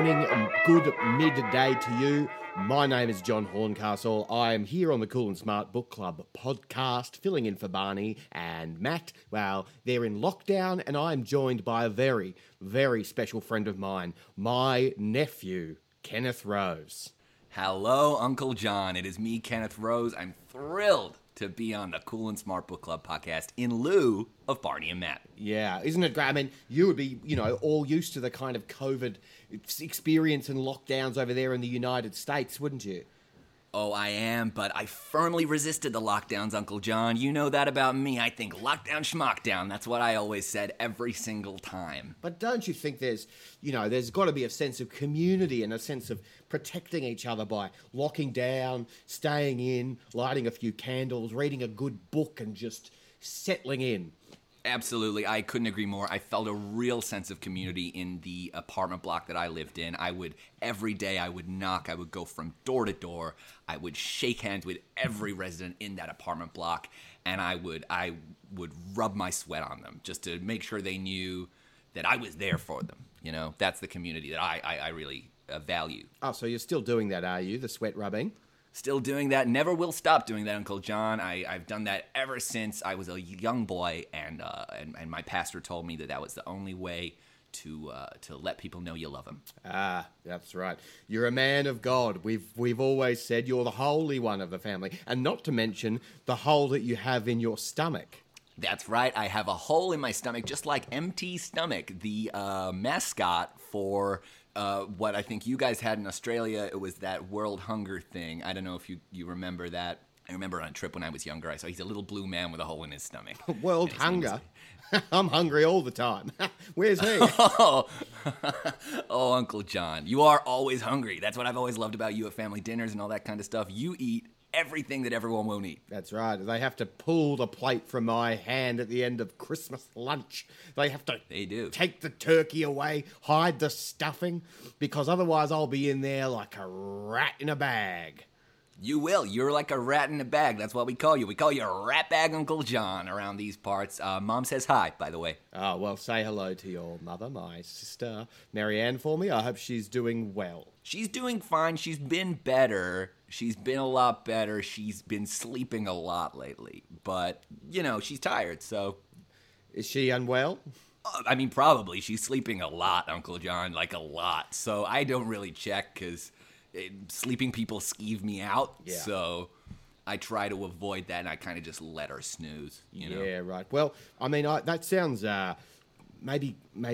morning, good midday to you. My name is John Horncastle. I am here on the Cool and Smart Book Club podcast, filling in for Barney and Matt. Well, they're in lockdown, and I'm joined by a very, very special friend of mine, my nephew, Kenneth Rose. Hello, Uncle John. It is me, Kenneth Rose. I'm thrilled to be on the Cool and Smart Book Club podcast in lieu of Barney and Matt. Yeah, isn't it great? I mean, you would be, all used to the kind of COVID experience and lockdowns over there in the United States, wouldn't you? Oh, I am, but I firmly resisted the lockdowns, Uncle John. You know that about me. I think lockdown, schmockdown. That's what I always said every single time. But don't you think there's got to be a sense of community and a sense of protecting each other by locking down, staying in, lighting a few candles, reading a good book and just settling in? Absolutely. I couldn't agree more. I felt a real sense of community in the apartment block that I lived in. Every day I would knock, I would go from door to door, I would shake hands with every resident in that apartment block, and I would rub my sweat on them just to make sure they knew that I was there for them. You know, that's the community that I really value. Oh, so you're still doing that, are you? The sweat rubbing? Still doing that. Never will stop doing that, Uncle John. I've done that ever since I was a young boy, and my pastor told me that was the only way to let people know you love them. Ah, that's right. You're a man of God. We've always said you're the holy one of the family, and not to mention the hole that you have in your stomach. That's right. I have a hole in my stomach, just like Empty Stomach, the mascot for what I think you guys had in Australia. It was that World Hunger thing. I don't know if you remember that. I remember on a trip when I was younger, I saw he's a little blue man with a hole in his stomach. World Hunger? I'm hungry all the time. Where's he? Oh, Uncle John, you are always hungry. That's what I've always loved about you at family dinners and all that kind of stuff. You eat everything that everyone won't eat. That's right. They have to pull the plate from my hand at the end of Christmas lunch. They do. Take the turkey away, hide the stuffing, because otherwise I'll be in there like a rat in a bag. You will. You're like a rat in a bag. That's what we call you. We call you a rat bag Uncle John around these parts. Mom says hi, by the way. Oh, well, say hello to your mother, my sister, Marianne, for me. I hope she's doing well. She's doing fine. She's been better. She's been a lot better. She's been sleeping a lot lately. But, she's tired, so... Is she unwell? I mean, probably. She's sleeping a lot, Uncle John, like a lot. So I don't really check because sleeping people skeeve me out. Yeah. So I try to avoid that, and I kind of just let her snooze, Yeah, right. Well, I mean, that sounds... Maybe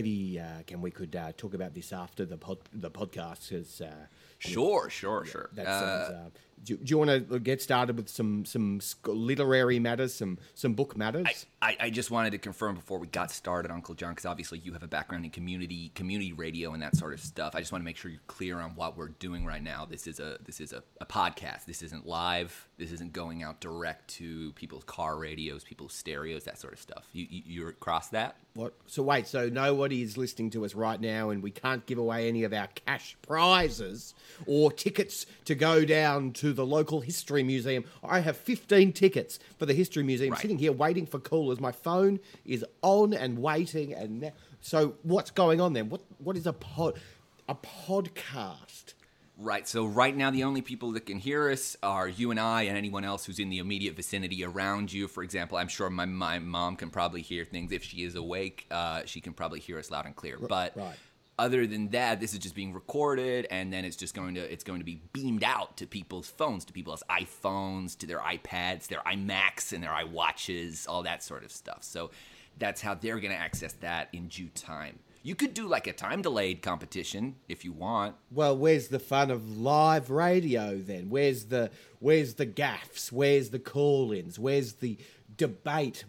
we could talk about this after the podcast, because... Sure. That sounds... Do you want to get started with some literary matters, some book matters? I just wanted to confirm before we got started, Uncle John, because obviously you have a background in community radio and that sort of stuff. I just want to make sure you're clear on what we're doing right now. This is a podcast. This isn't live. This isn't going out direct to people's car radios, people's stereos, that sort of stuff. You're across that? What? So wait, so nobody is listening to us right now, and we can't give away any of our cash prizes or tickets to go down to the local history museum. I have 15 tickets for the history museum, sitting here waiting for callers. My phone is on and waiting, and so what's going on then? What is a podcast? Right, so right now the only people that can hear us are you and I and anyone else who's in the immediate vicinity around you. For example, I'm sure my mom can probably hear things. If she is awake, she can probably hear us loud and clear. But other than that, this is just being recorded, and then it's going to be beamed out to people's phones, to people's iPhones, to their iPads, their iMacs, and their iWatches, all that sort of stuff. So that's how they're going to access that in due time. You could do like a time-delayed competition if you want. Well, where's the fun of live radio then? Where's the gaffes? Where's the call-ins? Where's the debate?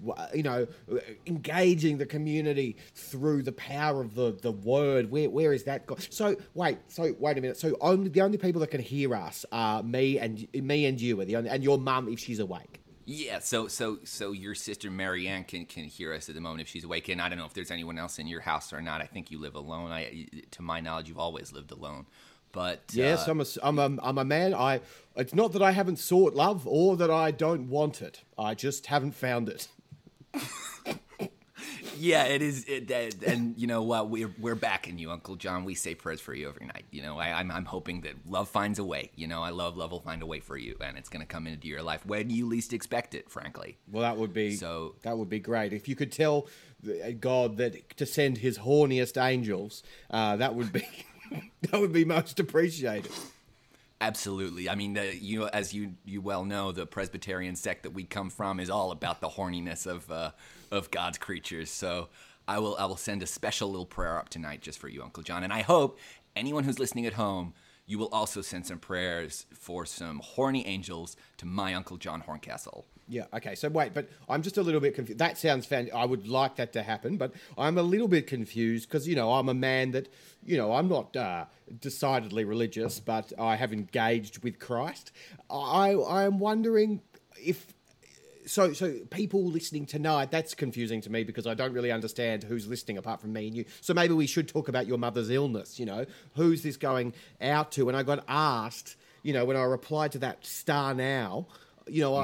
Engaging the community through the power of the word. Where is that? So wait a minute. So the only people that can hear us are me and you, and your mum if she's awake. Yeah, so your sister Marianne can hear us at the moment if she's awake, and I don't know if there's anyone else in your house or not. I think you live alone. To my knowledge, you've always lived alone. But yes, I'm a man. It's not that I haven't sought love or that I don't want it. I just haven't found it. Yeah, it is. And you know what? We're backing you, Uncle John. We say prayers for you every night. You know, I'm hoping that love finds a way. You know, love will find a way for you, and it's going to come into your life when you least expect it. Frankly. Well, that would be great if you could tell God that to send His horniest angels. That would be that would be most appreciated. Absolutely. I mean, as you well know, the Presbyterian sect that we come from is all about the horniness of God's creatures. So I will send a special little prayer up tonight just for you, Uncle John. And I hope anyone who's listening at home, you will also send some prayers for some horny angels to my Uncle John Horncastle. Yeah, okay, so wait, but I'm just a little bit confused. That sounds I would like that to happen, but I'm a little bit confused because, you know, I'm a man that, you know, I'm not decidedly religious, but I have engaged with Christ. I'm wondering if... So people listening tonight, that's confusing to me because I don't really understand who's listening apart from me and you. So maybe we should talk about your mother's illness, you know. Who's this going out to? And I got asked, you know, when I replied to that Star Now... You know,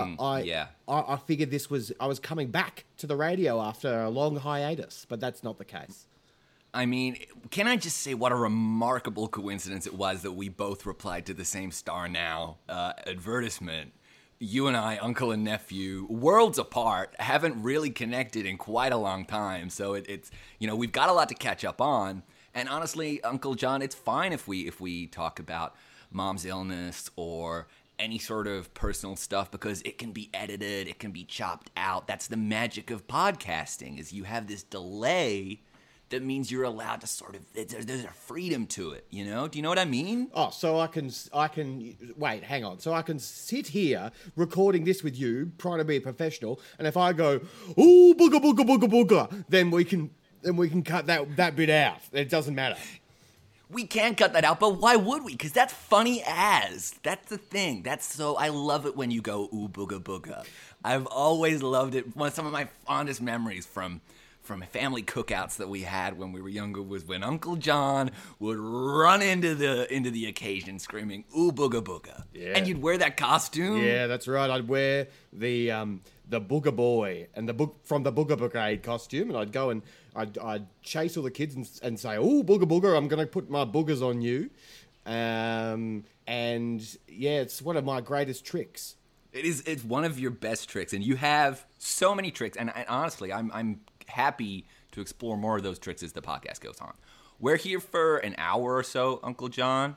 I figured I was coming back to the radio after a long hiatus, but that's not the case. I mean, can I just say what a remarkable coincidence it was that we both replied to the same Star Now advertisement. You and I, uncle and nephew, worlds apart, haven't really connected in quite a long time. So it's you know, we've got a lot to catch up on. And honestly, Uncle John, it's fine if we talk about Mom's illness or any sort of personal stuff because it can be edited, it can be chopped out. That's the magic of podcasting, is you have this delay that means you're allowed to sort of, there's a freedom to it, you know? Do you know what I mean? Oh, so I can wait, hang on. So I can sit here recording this with you, trying to be a professional, and if I go, ooh, booga, booga, booga, booga, then we can cut that bit out. It doesn't matter. We can cut that out, but why would we? Because that's funny as. That's the thing. I love it when you go, ooh, booga, booga. I've always loved it. Some of my fondest memories from family cookouts that we had when we were younger was when Uncle John would run into the occasion screaming, ooh, booga, booga. Yeah. And you'd wear that costume. Yeah, that's right. I'd wear the Booger Boy and from the Booger Brigade costume, and I'd go and I'd chase all the kids and say, "Oh, booger booger, I'm going to put my boogers on you," and yeah, it's one of my greatest tricks. It's one of your best tricks, and you have so many tricks. And honestly, I'm happy to explore more of those tricks as the podcast goes on. We're here for an hour or so, Uncle John,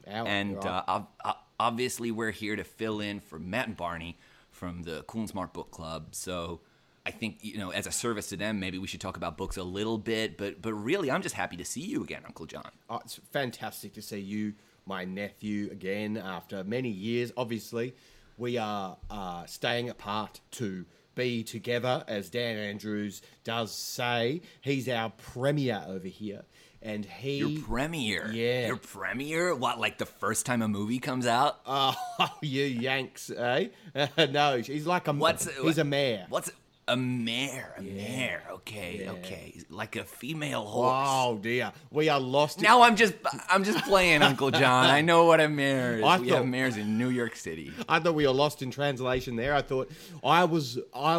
obviously we're here to fill in for Matt and Barney from the Cool and Smart Book Club. So I think, you know, as a service to them, maybe we should talk about books a little bit. But really, I'm just happy to see you again, Uncle John. Oh, it's fantastic to see you, my nephew, again after many years. Obviously, we are staying apart to be together, as Dan Andrews does say. He's our premier over here. And Your premiere? Yeah. Your premiere? What, like the first time a movie comes out? Oh, you Yanks, eh? No, he's like he's a mare. What's a mare? A mare. Okay. Like a female horse. Oh dear, we are lost. Now I'm just playing, Uncle John. I know what a mare is. We have mares in New York City. I thought we were lost in translation there. I thought I was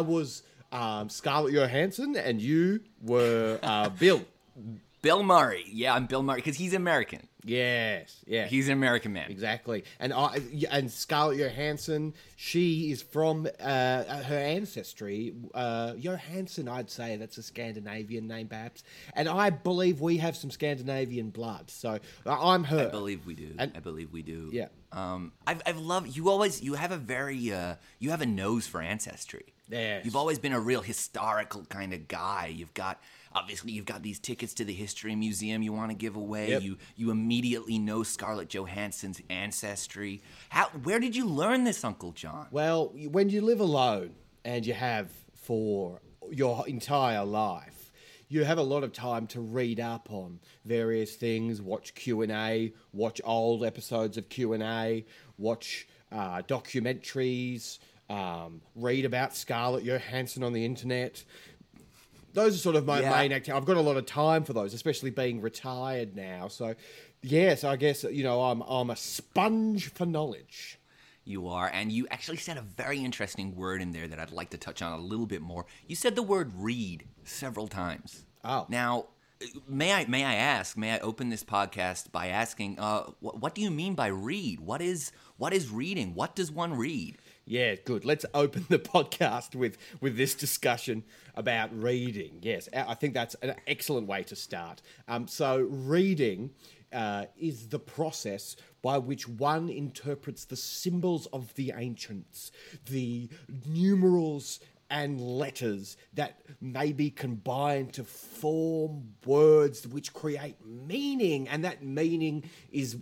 Scarlett Johansson and you were Bill. Bill Murray. Yeah, I'm Bill Murray because he's American. Yes. He's an American man. Exactly. And Scarlett Johansson, she is from her ancestry. Johansson, I'd say that's a Scandinavian name, perhaps. And I believe we have some Scandinavian blood. So I'm her. I believe we do. Yeah. I've loved you have a very you have a nose for ancestry. Yes. You've always been a real historical kind of guy. You've got these tickets to the History Museum you want to give away. Yep. You immediately know Scarlett Johansson's ancestry. Where did you learn this, Uncle John? Well, when you live alone and you have for your entire life, you have a lot of time to read up on various things, watch Q&A, watch old episodes of Q&A, watch documentaries, read about Scarlett Johansson on the internet. Those are sort of my main activities. I've got a lot of time for those, especially being retired now. So, yes, I guess, you know, I'm a sponge for knowledge. You are, and you actually said a very interesting word in there that I'd like to touch on a little bit more. You said the word read several times. Oh. Now, may I open this podcast by asking, what do you mean by read? What is reading? What does one read? Yeah, good. Let's open the podcast with this discussion about reading. Yes, I think that's an excellent way to start. So reading is the process by which one interprets the symbols of the ancients, the numerals and letters that may be combined to form words which create meaning, and that meaning is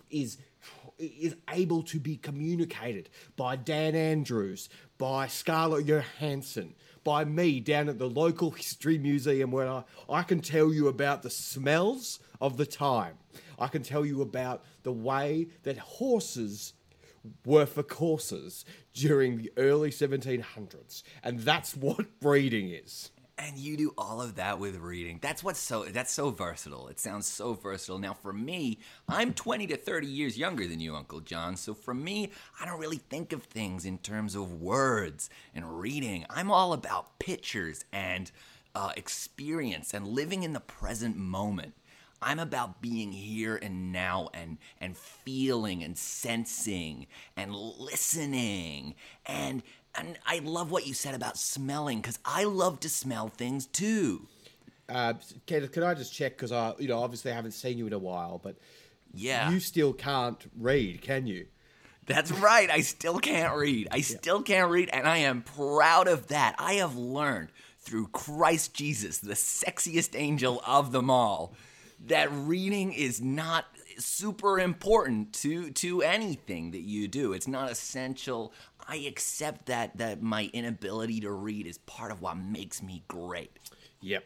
able to be communicated by Dan Andrews, by Scarlett Johansson, by me down at the local history museum, where I can tell you about the smells of the time. I can tell you about the way that horses were for courses during the early 1700s. And that's what reading is. And you do all of that with reading. That's so versatile. It sounds so versatile. Now, for me, I'm 20 to 30 years younger than you, Uncle John. So for me, I don't really think of things in terms of words and reading. I'm all about pictures and experience and living in the present moment. I'm about being here and now and feeling and sensing and listening. And I love what you said about smelling, because I love to smell things too. Kenneth, can I just check, because I obviously haven't seen you in a while, but yeah, you still can't read, can you? That's right. I still can't read. I still can't read, and I am proud of that. I have learned through Christ Jesus, the sexiest angel of them all, that reading is not super important to anything that you do. It's not essential. I accept that my inability to read is part of what makes me great. Yep.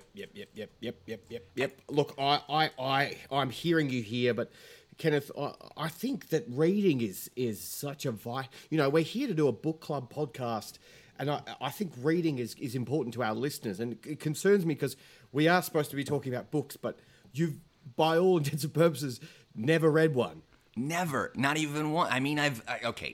Look, I'm hearing you here, but Kenneth, I think that reading is such a vital. We're here to do a book club podcast, and I think reading is important to our listeners, and it concerns me because we are supposed to be talking about books, but you've, by all intents and purposes, never read one. Never, not even one. I mean, I've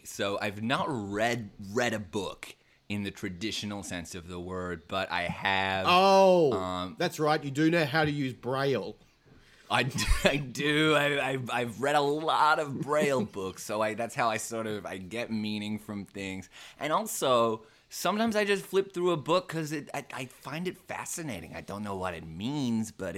not read a book in the traditional sense of the word, but I have. Oh, that's right. You do know how to use Braille. I do. I've read a lot of Braille books, so that's how I get meaning from things, and also sometimes I just flip through a book because I find it fascinating. I don't know what it means, but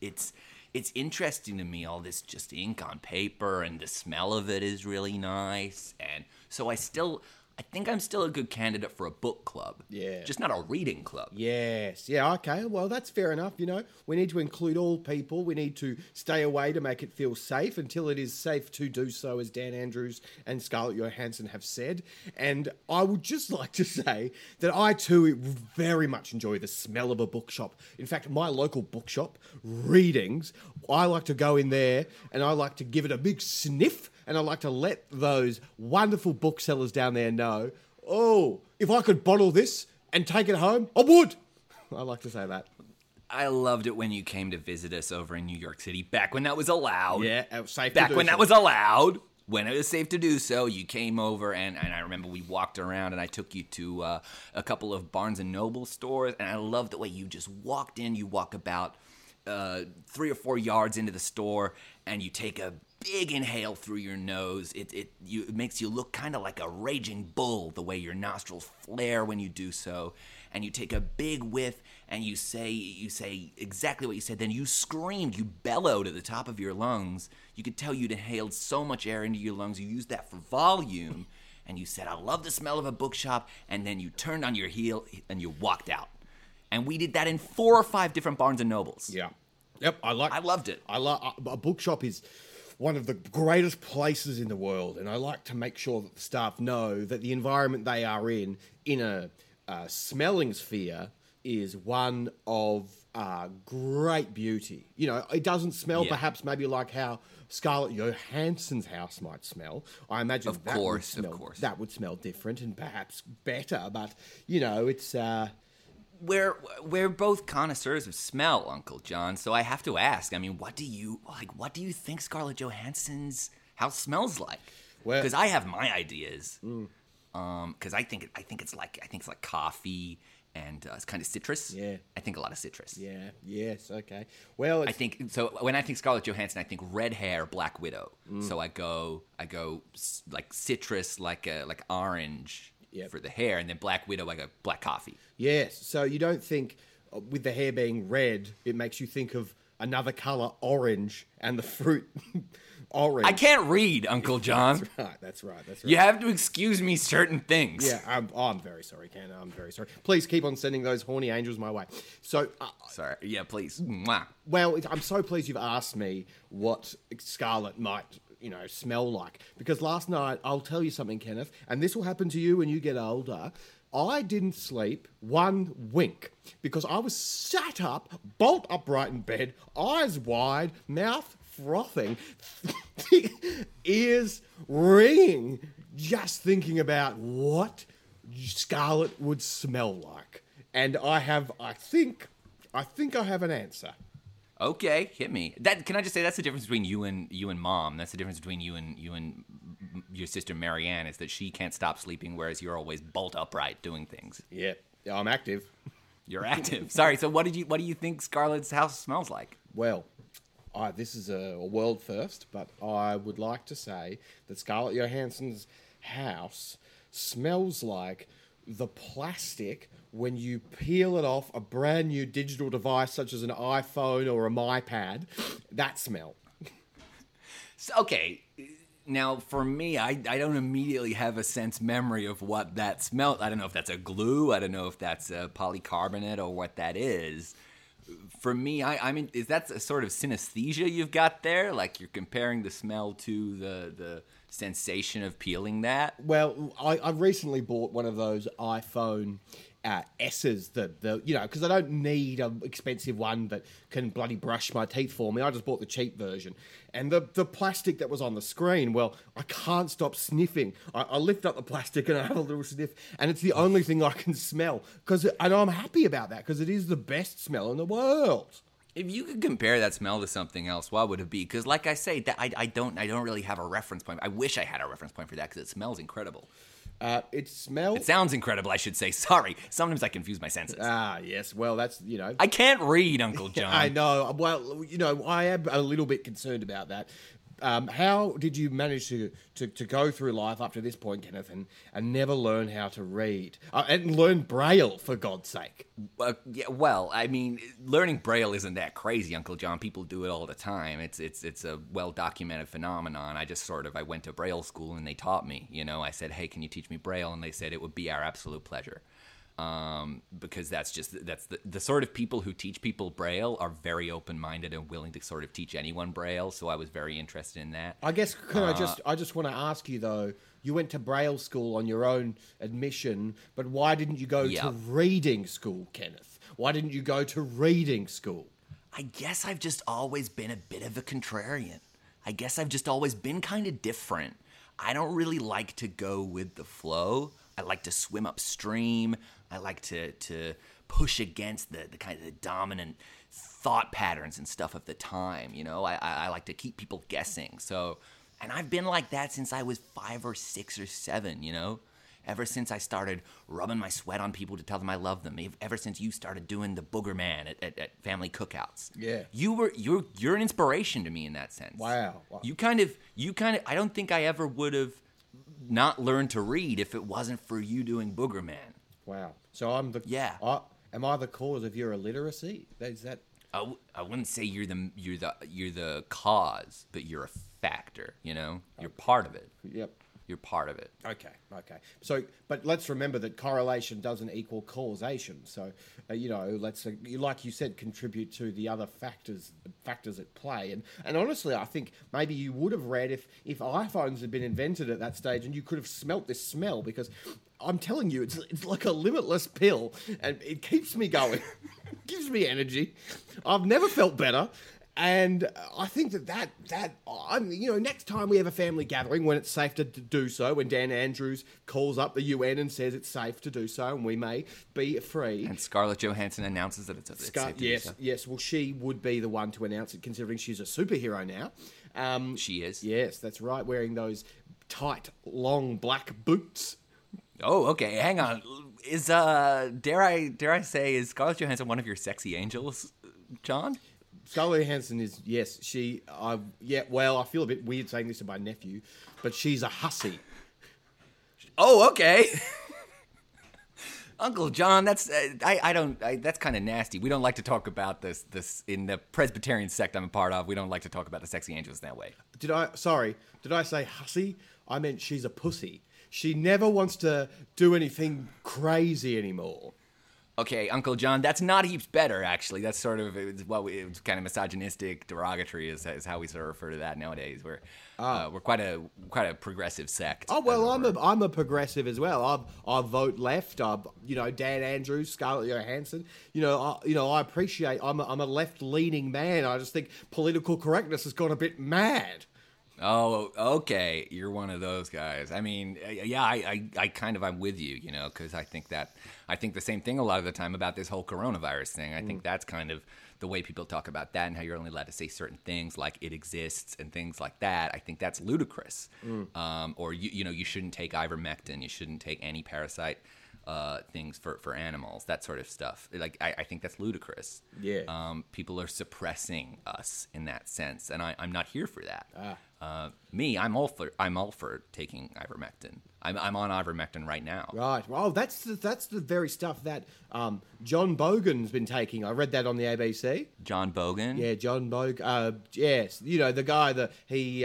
it's interesting to me, all this just ink on paper, and the smell of it is really nice. And so I think I'm still a good candidate for a book club. Yeah. Just not a reading club. Yes. Yeah, okay. Well, that's fair enough. We need to include all people. We need to stay away to make it feel safe until it is safe to do so, as Dan Andrews and Scarlett Johansson have said. And I would just like to say that I too very much enjoy the smell of a bookshop. In fact, my local bookshop, Readings, I like to go in there and I like to give it a big sniff, and I like to let those wonderful booksellers down there know, oh, if I could bottle this and take it home, I would. I like to say that. I loved it when you came to visit us over in New York City, back when that was allowed. Yeah, it was safe back to do when so. that was allowed. When it was safe to do so, you came over, and I remember we walked around, and I took you to a couple of Barnes & Noble stores, and I love the way you just walked in. You walk about 3 or 4 yards into the store, and you take a big inhale through your nose. It makes you look kind of like a raging bull, the way your nostrils flare when you do so. And you take a big whiff, and you say exactly what you said. Then you screamed, you bellowed at the top of your lungs. You could tell you'd inhaled so much air into your lungs. You used that for volume, and you said, I love the smell of a bookshop. And then you turned on your heel, and you walked out. And we did that in 4 or 5 different Barnes & Nobles. Yeah. Yep, I loved it. A bookshop is one of the greatest places in the world, and I like to make sure that the staff know that the environment they are in a smelling sphere, is one of great beauty. It doesn't smell perhaps maybe like how Scarlett Johansson's house might smell. I imagine of course. That would smell different and perhaps better, but it's. We're both connoisseurs of smell, Uncle John, so I have to ask, I mean, what do you think Scarlett Johansson's house smells like? Well- because I have my ideas. Because I think it's like coffee and it's kind of citrus. Yeah. I think a lot of citrus. Yeah. Yes. Okay. Well, I think so. When I think Scarlett Johansson, I think red hair, Black Widow. So I go like citrus, like orange Yep. for the hair, and then Black Widow, I go black coffee. yes. So you don't think with the hair being red, it makes you think of another color, orange, and the fruit orange. I can't read, Uncle John. That's right. You have to excuse me certain things. Yeah, I'm very sorry, Ken. I'm very sorry. Please keep on sending those horny angels my way. So, Sorry. Yeah, please. Mwah. well, I'm so pleased you've asked me what Scarlet might, smell like. Because last night, I'll tell you something, Kenneth, and this will happen to you when you get older. I didn't sleep one wink because I was sat up, bolt upright in bed, eyes wide, mouth frothing, ears ringing, just thinking about what Scarlet would smell like. And I think I have an answer. Okay, hit me. Can I just say that's the difference between you and Mom. That's the difference between you and your sister Marianne, is that she can't stop sleeping, whereas you're always bolt upright doing things. Yeah, I'm active. You're active. Sorry. So what do you think Scarlett's house smells like? Well, this is a world first, but I would like to say that Scarlett Johansson's house smells like the plastic when you peel it off a brand new digital device such as an iPhone or a MyPad. That smell. So, okay. Now, for me, I don't immediately have a sense memory of what that smelled. I don't know if that's a glue. I don't know if that's a polycarbonate or what that is. For me, I mean, is that a sort of synesthesia you've got there? Like you're comparing the smell to the sensation of peeling that? Well, I recently bought one of those iPhone S's, because I don't need an expensive one that can bloody brush my teeth for me. I just bought the cheap version. And the plastic that was on the screen, well, I can't stop sniffing. I lift up the plastic and I have a little sniff, and it's the only thing I can smell. And I'm happy about that, because it is the best smell in the world. If you could compare that smell to something else, what would it be? Because, like I say, that I don't really have a reference point. I wish I had a reference point for that because it smells incredible. It smells. It sounds incredible, I should say. Sorry, sometimes I confuse my senses. Yes. Well, that's I can't read, Uncle John. I know. Well, I am a little bit concerned about that. How did you manage to go through life up to this point, Kenneth, and never learn how to read and learn Braille, for God's sake? Yeah, well, I mean, learning Braille isn't that crazy, Uncle John. People do it all the time. It's a well documented phenomenon. I went to Braille school and they taught me. I said, "Hey, can you teach me Braille?" And they said it would be our absolute pleasure. Because that's the sort of people who teach people Braille are very open-minded and willing to sort of teach anyone Braille. So I was very interested in that. I guess I just want to ask you though. You went to Braille school on your own admission, but why didn't you go to reading school, Kenneth? Why didn't you go to reading school? I guess I've just always been a bit of a contrarian. I guess I've just always been kind of different. I don't really like to go with the flow. I like to swim upstream. I like to push against the kind of the dominant thought patterns and stuff of the time. I like to keep people guessing. And I've been like that since I was 5 or 6 or 7. Ever since I started rubbing my sweat on people to tell them I love them. Ever since you started doing the booger man at family cookouts. Yeah. You're an inspiration to me in that sense. Wow. You kind of I don't think I ever would have not learned to read if it wasn't for you doing booger man. Wow. So I'm the am I the cause of your illiteracy? Is that? I wouldn't say you're the cause, but you're a factor. You're part of it. Yep. You're part of it. Okay. So, but let's remember that correlation doesn't equal causation. So, let's like you said, contribute to the other factors at play. And honestly, I think maybe you would have read if iPhones had been invented at that stage, and you could have smelt this smell, because I'm telling you, it's like a limitless pill, and it keeps me going, gives me energy. I've never felt better. And I think that next time we have a family gathering, when it's safe to do so, when Dan Andrews calls up the UN and says it's safe to do so, and we may be free. And Scarlett Johansson announces that it's safe to do so. Yes. Well, she would be the one to announce it, considering she's a superhero now. She is. Yes, that's right. Wearing those tight, long black boots. Oh, okay. Hang on. Is dare I say, is Scarlett Johansson one of your sexy angels, John? Scarlett Johansson is, yes, well, I feel a bit weird saying this to my nephew, but she's a hussy. Oh, okay. Uncle John, that's that's kind of nasty. We don't like to talk about this in the Presbyterian sect I'm a part of. We don't like to talk about the sexy angels that way. Did I say hussy? I meant she's a pussy. She never wants to do anything crazy anymore. Okay, Uncle John, that's not heaps better, actually. That's sort of it's kind of misogynistic, derogatory is how we sort of refer to that nowadays. We're quite a progressive sect. Oh well, I'm a progressive as well. I vote left. Dan Andrews, Scarlett Johansson. I appreciate. I'm a left leaning man. I just think political correctness has gone a bit mad. Oh, okay. You're one of those guys. I mean, yeah, I'm with you, because I think the same thing a lot of the time about this whole coronavirus thing. I think that's kind of the way people talk about that and how you're only allowed to say certain things like it exists and things like that. I think that's ludicrous. Or, you shouldn't take ivermectin. You shouldn't take anti-parasite things for animals, that sort of stuff. Like, I think that's ludicrous. Yeah. People are suppressing us in that sense, and I'm not here for that. I'm all for taking ivermectin. I'm on ivermectin right now. Right. Well, that's the very stuff that John Bogan's been taking. I read that on the ABC. John Bogan. Yeah, John Bogan. Yes, the guy that he's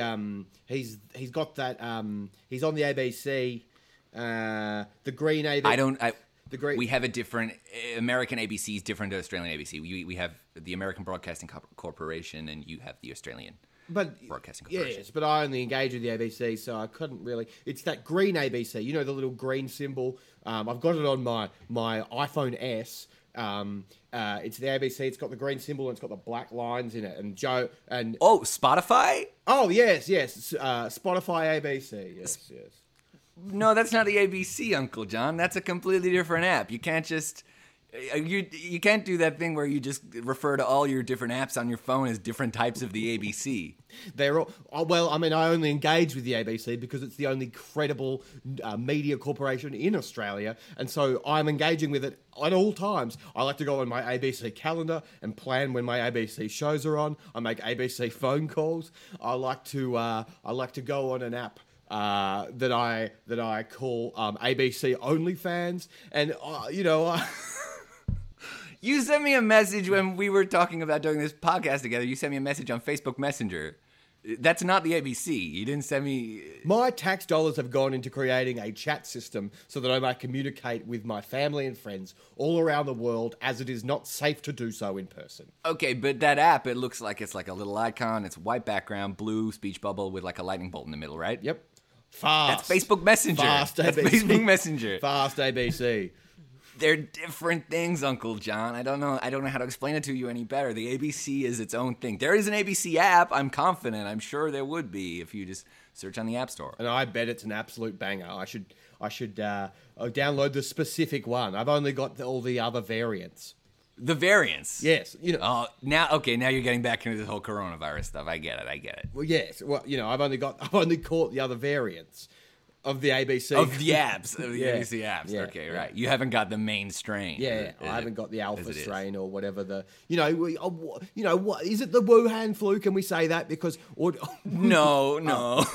got that. He's on the ABC. The Green ABC. We have a different American ABC is different to Australian ABC. We have the American Broadcasting Corporation, and you have the Australian Broadcasting Corporation. Yes, but I only engage with the ABC, so I couldn't really. It's that green ABC. You know, the little green symbol. I've got it on my iPhone S. It's the ABC. It's got the green symbol and it's got the black lines in it. And Joe and Spotify. Oh yes. Spotify ABC. Yes. No, that's not the ABC, Uncle John. That's a completely different app. You can't just you can't do that thing where you just refer to all your different apps on your phone as different types of the ABC. They're all, I only engage with the ABC because it's the only credible media corporation in Australia, and so I'm engaging with it at all times. I like to go on my ABC calendar and plan when my ABC shows are on. I make ABC phone calls. I like to go on an app that I call ABC OnlyFans, and You sent me a message when we were talking about doing this podcast together. You sent me a message on Facebook Messenger. That's not the ABC. You didn't send me... My tax dollars have gone into creating a chat system so that I may communicate with my family and friends all around the world, as it is not safe to do so in person. Okay, but that app, it looks like it's like a little icon. It's white background, blue speech bubble with like a lightning bolt in the middle, right? Yep. Fast. That's Facebook Messenger. Fast That's ABC. Facebook Messenger. Fast ABC. They're different things, Uncle John. I don't know how to explain it to you any better. The ABC is its own thing. There is an ABC app. I'm confident. I'm sure there would be if you just search on the App Store. And I bet it's an absolute banger. I should download the specific one. I've only got all the other variants. The variants? Yes. Oh, now you're getting back into this whole coronavirus stuff. I get it. Well, yes. Well, I've only caught the other variants of the ABC. Of the apps. Of the Yeah. ABC apps. Yeah, Okay, yeah. right. You haven't got the main strain. Yeah, I haven't got the alpha as it is. strain or whatever what is it, the Wuhan flu? Can we say that? Because No. No,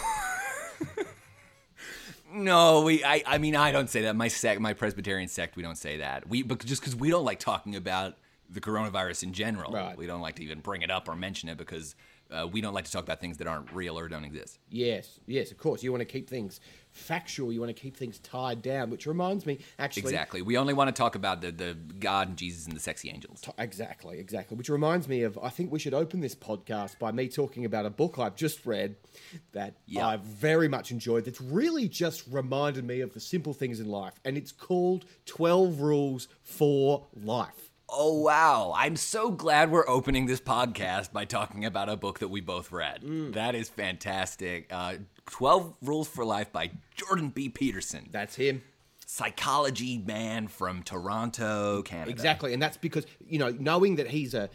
I mean, I don't say that. My Presbyterian sect, we don't say that. Just because we don't like talking about the coronavirus in general. Right. We don't like to even bring it up or mention it because we don't like to talk about things that aren't real or don't exist. Yes, of course. You want to keep things factual. You want to keep things tied down, which reminds me, actually... Exactly. We only want to talk about the God and Jesus and the sexy angels. Exactly. Which reminds me of, I think we should open this podcast by me talking about a book I've just read that I've very much enjoyed, that's really just reminded me of the simple things in life. And it's called 12 Rules for Life. Oh, wow. I'm so glad we're opening this podcast by talking about a book that we both read. That is fantastic. 12 Rules for Life by Jordan B. Peterson. That's him. Psychology man from Toronto, Canada. Exactly, and that's because, knowing that he's a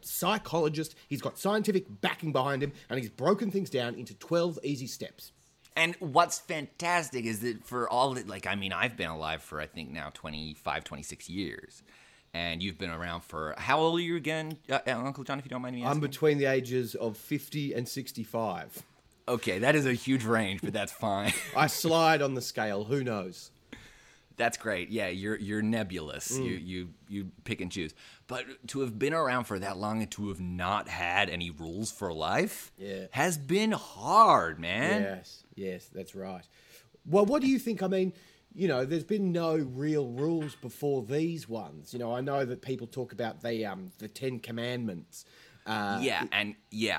psychologist, he's got scientific backing behind him, and he's broken things down into 12 easy steps. And what's fantastic is that for all that, like, I mean, I've been alive for, I think now 25, 26 years. And you've been around for, how old are you again, Uncle John, if you don't mind me asking? I'm between the ages of 50 and 65. Okay, that is a huge range, but that's fine. I slide on the scale, who knows? That's great. Yeah, you're nebulous. You pick and choose. But to have been around for that long and to have not had any rules for life has been hard, man. Yes, that's right. Well, what do you think? I mean, there's been no real rules before these ones. I know that people talk about the Ten Commandments. And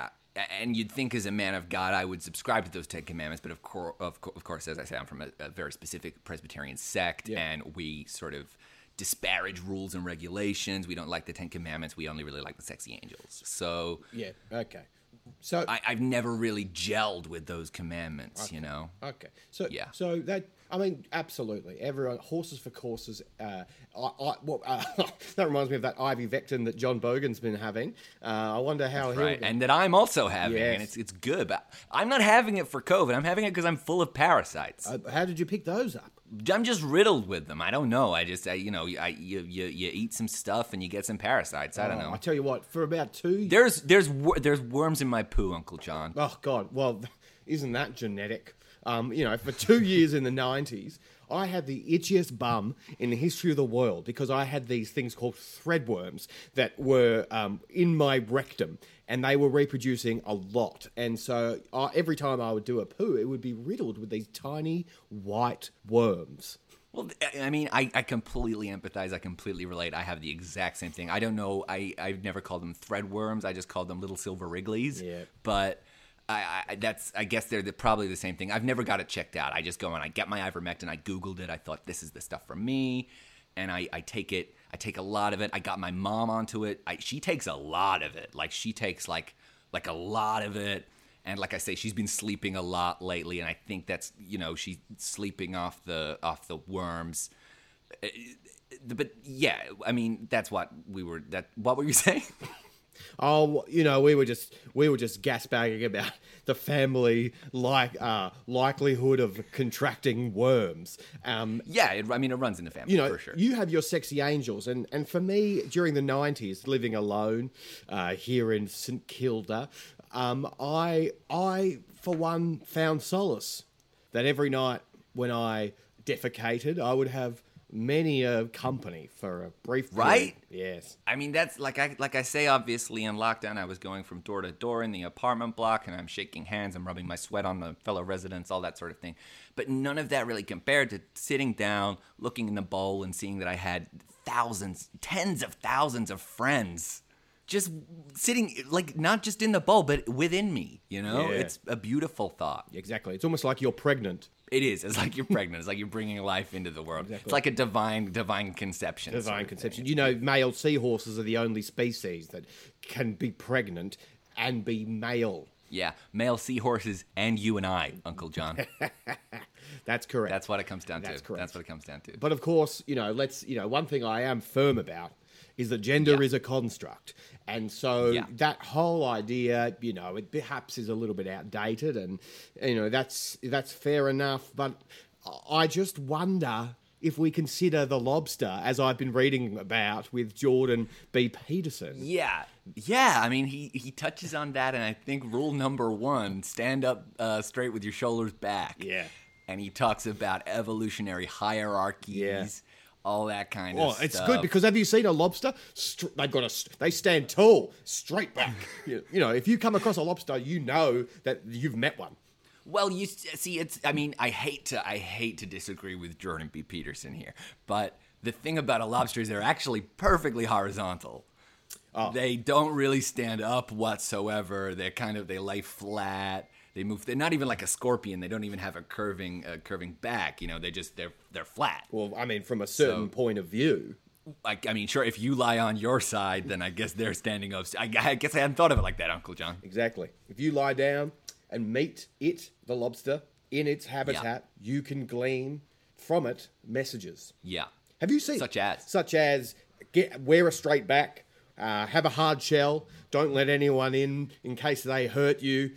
you'd think as a man of God, I would subscribe to those Ten Commandments. But of course, as I say, I'm from a very specific Presbyterian sect, and we sort of disparage rules and regulations. We don't like the Ten Commandments. We only really like the sexy angels. So yeah, okay. So I've never really gelled with those commandments, Okay. So yeah. So that, I mean, absolutely. Everyone, horses for courses. That reminds me of that ivermectin that John Bogan's been having. I wonder how he'll. Right, and that I'm also having, and it's good. But I'm not having it for COVID. I'm having it because I'm full of parasites. How did you pick those up? I'm just riddled with them. I don't know. You eat some stuff and you get some parasites. I don't know. I tell you what, for about 2 years... There's worms in my poo, Uncle John. Oh, God. Well, isn't that genetic? For 2 years in the 90s, I had the itchiest bum in the history of the world because I had these things called threadworms that were in my rectum, and they were reproducing a lot. And so every time I would do a poo, it would be riddled with these tiny white worms. Well, I mean, I completely empathize. I completely relate. I have the exact same thing. I don't know. I've never called them threadworms. I just called them little silver wrigglies. Yeah. But I guess they're probably the same thing. I've never got it checked out. I just go and I get my ivermectin. I Googled it. I thought this is the stuff for me. And I take it. I take a lot of it. I got my mom onto it. She takes a lot of it. Like she takes like a lot of it. And like I say, she's been sleeping a lot lately, and I think that's she's sleeping off the worms. But yeah, I mean that's what we were. What were you saying? Oh, we were just gasbagging about the family likelihood of contracting worms. It runs in the family for sure. You have your sexy angels, and for me, during the 90s, living alone here in St Kilda, I for one found solace that every night when I defecated, I would have many a company for a brief period. Right? Yes. I mean, that's like I say, obviously in lockdown, I was going from door to door in the apartment block, and I'm shaking hands, I'm rubbing my sweat on the fellow residents, all that sort of thing. But none of that really compared to sitting down, looking in the bowl, and seeing that I had thousands, tens of thousands of friends just sitting, like, not just in the bowl, but within me, Yeah. It's a beautiful thought. Exactly. It's almost like you're pregnant. It is. It's like you're pregnant. It's like you're bringing life into the world. Exactly. It's like a divine conception. Divine conception. Male seahorses are the only species that can be pregnant and be male. Yeah, male seahorses and you and I, Uncle John. That's correct. That's what it comes down to. That's correct. That's what it comes down to. But of course, one thing I am firm about is that gender is a construct. And so that whole idea, it perhaps is a little bit outdated, and, that's fair enough. But I just wonder if we consider the lobster, as I've been reading about with Jordan B. Peterson. Yeah. I mean, he touches on that, and I think rule number 1, stand up straight with your shoulders back. Yeah. And he talks about evolutionary hierarchies. Yeah. All that kind of stuff. It's good because have you seen a lobster? They stand tall, straight back. If you come across a lobster, you know that you've met one. Well, you see, I hate to disagree with Jordan B. Peterson here, but the thing about a lobster is they're actually perfectly horizontal. Oh. They don't really stand up whatsoever. They lay flat. They move. They're not even like a scorpion. They don't even have a curving back. They're flat. Well, I mean, from a certain point of view. Sure. If you lie on your side, then I guess they're standing up. I guess I hadn't thought of it like that, Uncle John. Exactly. If you lie down and meet the lobster, in its habitat, you can glean from it messages. Yeah. Have you seen such as wear a straight back, Have a hard shell. Don't let anyone in case they hurt you.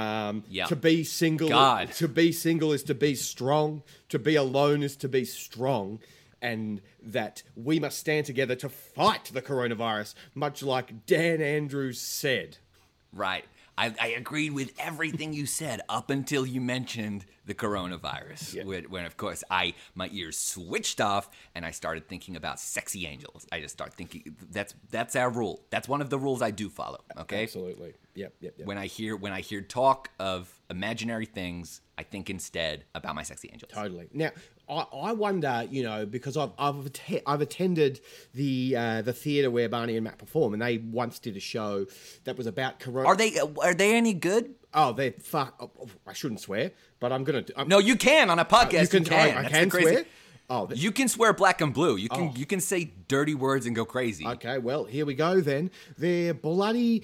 To be single, God. To be single is to be strong. To be alone is to be strong. And that we must stand together to fight the coronavirus, much like Dan Andrews said. Right. I agreed with everything you said up until you mentioned the coronavirus. Yeah. When of course, my ears switched off and I started thinking about sexy angels. I just start thinking that's our rule. That's one of the rules I do follow. Okay. Absolutely. Yep. When I hear talk of imaginary things, I think instead about my sexy angels. Totally. Now, I wonder, because I've attended the theatre where Barney and Matt perform, and they once did a show that was about corona. Are they any good? Oh, they're fuck. Oh, I shouldn't swear, but I'm gonna. No, you can on a podcast. You can. I can swear. Oh, you can swear black and blue. You can say dirty words and go crazy. Okay, well, here we go then. They're bloody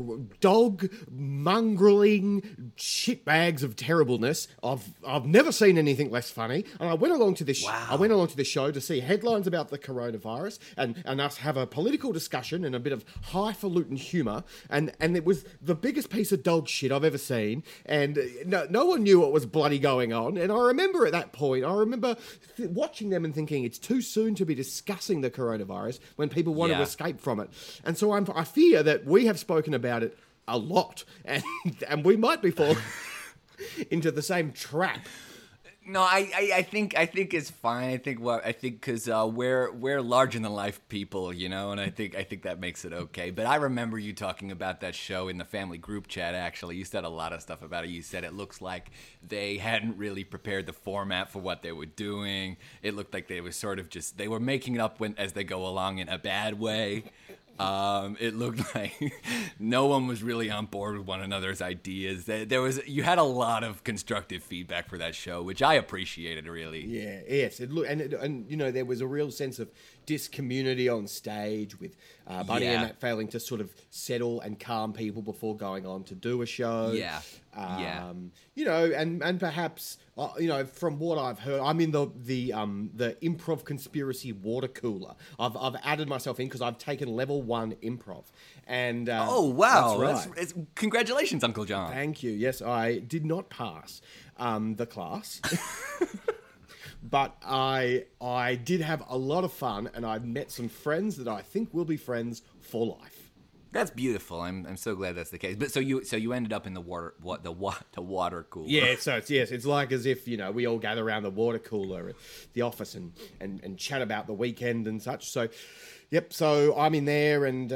dog mongrelling shitbags of terribleness. I've never seen anything less funny. And I went along to this. Wow. I went along to this show to see headlines about the coronavirus and us have a political discussion and a bit of highfalutin humour. And it was the biggest piece of dog shit I've ever seen. And no one knew what was bloody going on. And I remember at that point, watching them and thinking it's too soon to be discussing the coronavirus when people want to escape from it. And so I fear that we have spoken about it a lot and we might be falling into the same trap. No, I think it's fine. I think because we're larger than life people, and I think that makes it okay. But I remember you talking about that show in the family group chat. Actually, you said a lot of stuff about it. You said it looks like they hadn't really prepared the format for what they were doing. It looked like they were sort of they were making it up as they go along in a bad way. It looked like no one was really on board with one another's ideas. You had a lot of constructive feedback for that show, which I appreciated really. Yeah, yes. And there was a real sense of discommunity on stage with Buddy and Matt failing to sort of settle and calm people before going on to do a show. Yeah. And perhaps from what I've heard, I'm in the improv conspiracy water cooler. I've added myself in because I've taken level 1 improv. And oh wow, that's right. Congratulations, Uncle John. Thank you. Yes, I did not pass the class. But I did have a lot of fun, and I've met some friends that I think will be friends for life. That's beautiful. I'm so glad that's the case. But so you ended up in the water cooler. Yeah, it's like as if we all gather around the water cooler at the office and chat about the weekend and such. So, yep. So I'm in there, and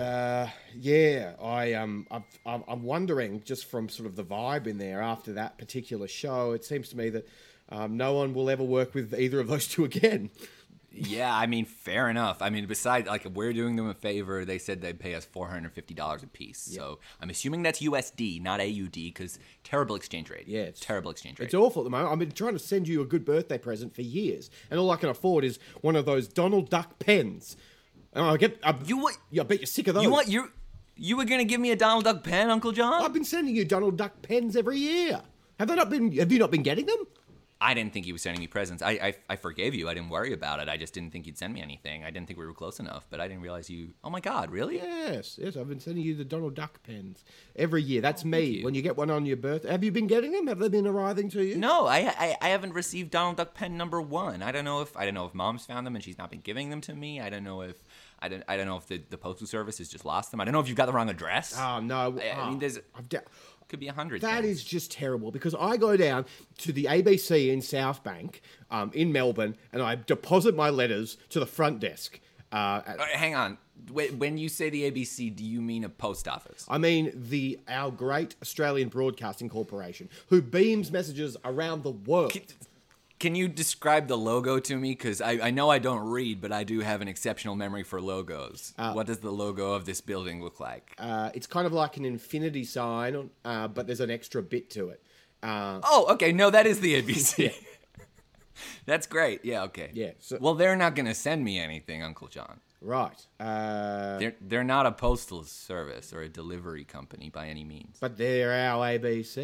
I'm wondering just from sort of the vibe in there after that particular show. It seems to me that no one will ever work with either of those two again. Yeah, I mean, fair enough. I mean, besides, we're doing them a favor. They said they'd pay us $450 a piece. Yep. So I'm assuming that's USD, not AUD, because terrible exchange rate. Yeah, it's terrible exchange rate. It's awful at the moment. I've been trying to send you a good birthday present for years, and all I can afford is one of those Donald Duck pens. And I bet you're sick of those. You were going to give me a Donald Duck pen, Uncle John? I've been sending you Donald Duck pens every year. Have you not been getting them? I didn't think he was sending me presents. I forgave you. I didn't worry about it. I just didn't think you'd send me anything. I didn't think we were close enough, but I didn't realize you... Oh, my God, really? Yes. I've been sending you the Donald Duck pens every year. That's me. When you get one on your birthday. Have you been getting them? Have they been arriving to you? No, I haven't received Donald Duck pen number 1. I don't know if Mom's found them and she's not been giving them to me. I don't know if the postal service has just lost them. I don't know if you've got the wrong address. Oh, no. I mean, there's... Could be 100 That things. is just terrible because I go down to the ABC in South Bank in Melbourne and I deposit my letters to the front desk. Hang on. When you say the ABC, do you mean a post office? I mean our great Australian Broadcasting Corporation, who beams messages around the world. Can you describe the logo to me? Because I know I don't read, but I do have an exceptional memory for logos. What does the logo of this building look like? It's kind of like an infinity sign, but there's an extra bit to it. Okay. No, that is the ABC. That's great. Yeah, okay. Yeah. Well, they're not going to send me anything, Uncle John. Right. They're not a postal service or a delivery company by any means. But they're our ABC.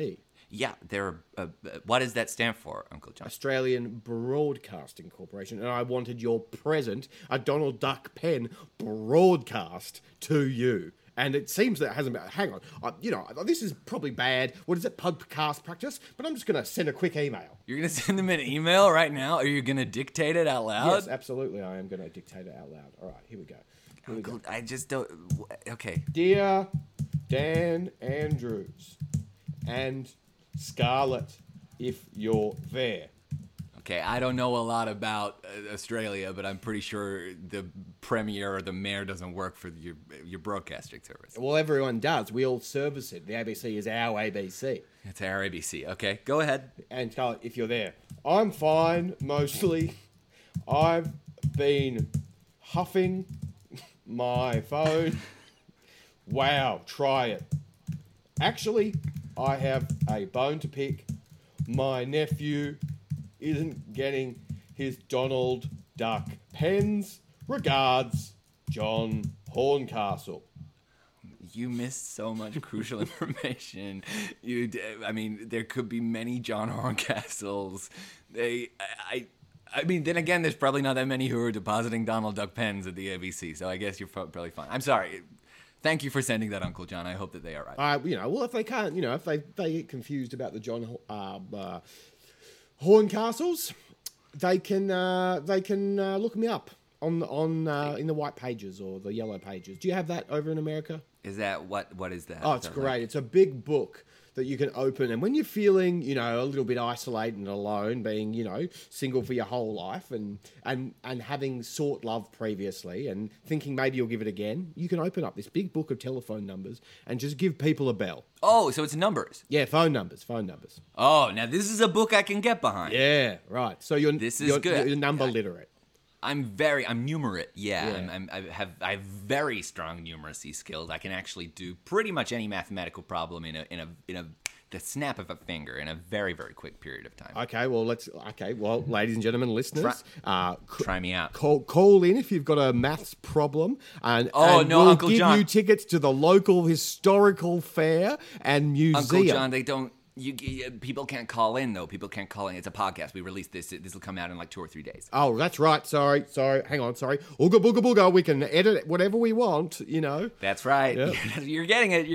Yeah, they're. What does that stand for, Uncle John? Australian Broadcasting Corporation, and I wanted your present, a Donald Duck pen, broadcast to you. And it seems that it hasn't been. Hang on. This is probably bad. What is it? Podcast practice? But I'm just going to send a quick email. You're going to send them an email right now? Are you going to dictate it out loud? Yes, absolutely. I am going to dictate it out loud. All right, here we go. Uncle, I just don't. Okay. Dear Dan Andrews and Scarlett, if you're there. Okay, I don't know a lot about Australia, but I'm pretty sure the premier or the mayor doesn't work for your broadcasting service. Well, everyone does. We all service it. The ABC is our ABC. It's our ABC. Okay, go ahead. And Scarlett, if you're there. I'm fine, mostly. I've been huffing my phone. Wow, try it. Actually, I have a bone to pick. My nephew isn't getting his Donald Duck pens. Regards, John Horncastle. You missed so much crucial information. There could be many John Horncastles. I mean, then again, there's probably not that many who are depositing Donald Duck pens at the ABC, so I guess you're probably fine. I'm sorry. Thank you for sending that, Uncle John. I hope that they are right. Well, if they can't, if they get confused about the John Horncastles, they can look me up on in the white pages or the yellow pages. Do you have that over in America? Is that what is that? Oh, it's great. Like? It's a big book that you can open, and when you're feeling, a little bit isolated and alone, being, single for your whole life and having sought love previously and thinking maybe you'll give it again, you can open up this big book of telephone numbers and just give people a bell. Oh, so it's numbers. Yeah, phone numbers. Oh, now this is a book I can get behind. Yeah, right. So you're good. You're number literate. I'm numerate. Yeah. I have very strong numeracy skills. I can actually do pretty much any mathematical problem in the snap of a finger in a very, very quick period of time. Okay, well, ladies and gentlemen, listeners, try me out. Call in if you've got a maths problem, and Uncle give John, you tickets to the local historical fair and museum. Uncle John, they don't. People can't call in, though. People can't call in. It's a podcast. We released this. This will come out in like 2 or 3 days. Oh, that's right. Sorry. Hang on. Sorry. Ooga booga booga. We can edit whatever we want, That's right. Yep. You're getting it.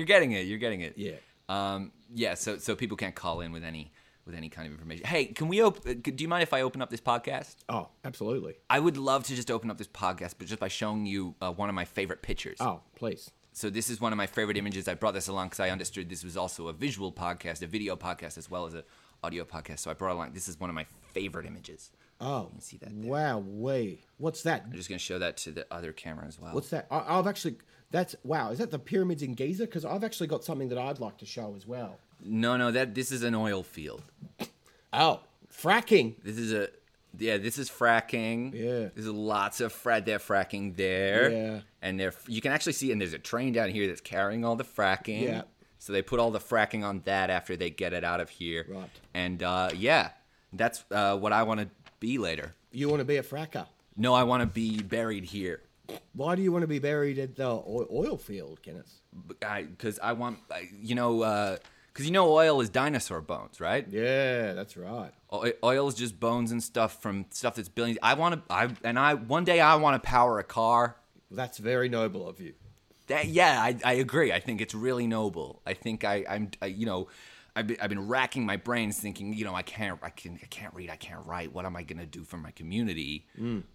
Yeah. Yeah. So people can't call in with any kind of information. Hey, can we do you mind if I open up this podcast? Oh, absolutely. I would love to just open up this podcast, but just by showing you one of my favorite pictures. Oh, please. So this is one of my favorite images. I brought this along because I understood this was also a visual podcast, a video podcast, as well as an audio podcast. So I brought along. This is one of my favorite images. Oh, you can see that there. Wow, what's that? I'm just going to show that to the other camera as well. What's that? I've actually, wow, is that the pyramids in Giza? Because I've actually got something that I'd like to show as well. No, this is an oil field. Oh, fracking. This is fracking. Yeah. There's lots of they're fracking there. Yeah. And you can actually see, and there's a train down here that's carrying all the fracking. Yeah. So they put all the fracking on that after they get it out of here. Right. And that's what I want to be later. You want to be a fracker? No, I want to be buried here. Why do you want to be buried at the oil field, Kenneth? Because I want, because oil is dinosaur bones, right? Yeah, that's right. Oil is just bones and stuff from stuff that's billions. One day I want to power a car. That's very noble of you. I agree. I think it's really noble. I think I've been racking my brains thinking, I can't read, I can't write. What am I gonna do for my community? And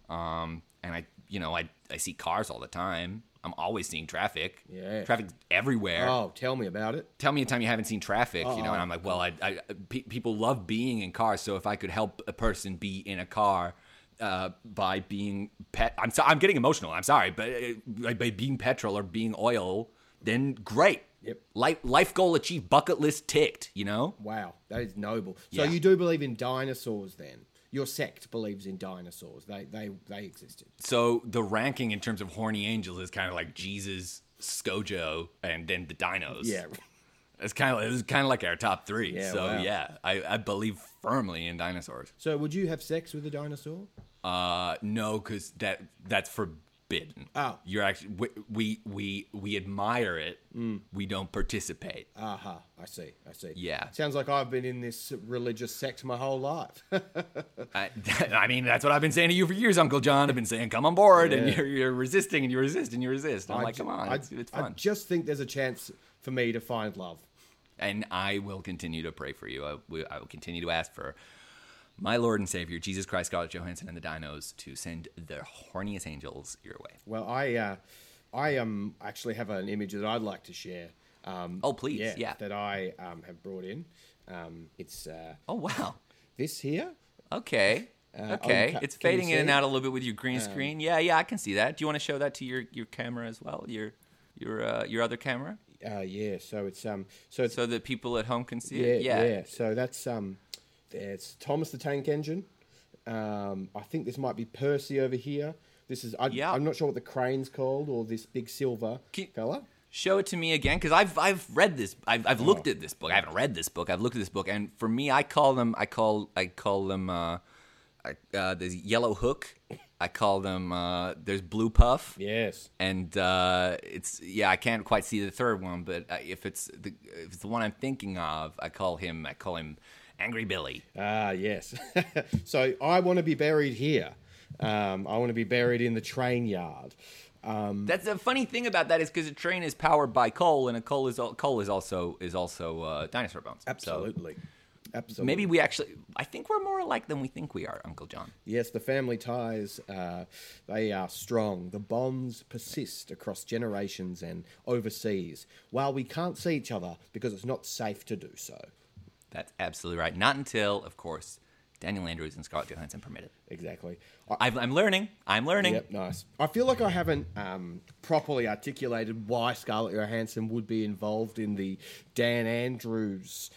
I see cars all the time. I'm always seeing traffic. Yeah. Traffic's everywhere. Oh, tell me about it. Tell me a time you haven't seen traffic, and I'm like, well, people love being in cars, so if I could help a person be in a car by being I'm getting emotional. I'm sorry, but by being petrol or being oil, then great. Yep. Life goal achieved, bucket list ticked, Wow, that is noble. So Yeah. you do believe in dinosaurs then? Your sect believes in dinosaurs. They existed. So the ranking in terms of horny angels is kind of like Jesus, Scojo, and then the dinos. Yeah. It was kind of like our top 3. Yeah, So wow. yeah, I believe firmly in dinosaurs. So would you have sex with a dinosaur? No, because that's for forbidden. Oh. You're actually we admire it. We don't participate. Aha, I see. Yeah. Sounds like I've been in this religious sect my whole life. I mean, that's what I've been saying to you for years, Uncle John. I've been saying, come on board, and you're resisting, and you resist, and you resist. I'm like, come on, it's fun. I just think there's a chance for me to find love. And I will continue to pray for you. I will continue to ask for my Lord and Savior, Jesus Christ, Scarlett Johansson, and the Dinos to send their horniest angels your way. Well, I actually have an image that I'd like to share. Oh, please, yeah. That I have brought in. It's Oh, wow. this here. Okay. Okay. It's can you fading in and see? out a little bit with your green screen. Yeah, I can see that. Do you want to show that to your camera as well? Your other camera? Yeah. So it's So that people at home can see yeah, it? yeah. So that's it's Thomas the Tank Engine. I think this might be Percy over here. This is I'm not sure what the crane's called or this big silver fella. Show it to me again, because I've read this. I've looked at this book. I haven't read this book. I've looked at this book, and for me, I call them there's Yellow Hook. I call them there's Blue Puff. Yes. And I can't quite see the third one, but if it's the one I'm thinking of, I call him Angry Billy. Ah, yes. So I want to be buried here. I want to be buried in the train yard. That's the funny thing about that is because a train is powered by coal, and coal is also dinosaur bones. Absolutely. So Absolutely. maybe I think we're more alike than we think we are, Uncle John. Yes, the family ties, they are strong. The bonds persist across generations and overseas, while we can't see each other because it's not safe to do so. That's absolutely right. Not until, of course, Daniel Andrews and Scarlett Johansson permit it. Exactly. I'm learning. Yep, nice. I feel like I haven't properly articulated why Scarlett Johansson would be involved in the Dan Andrews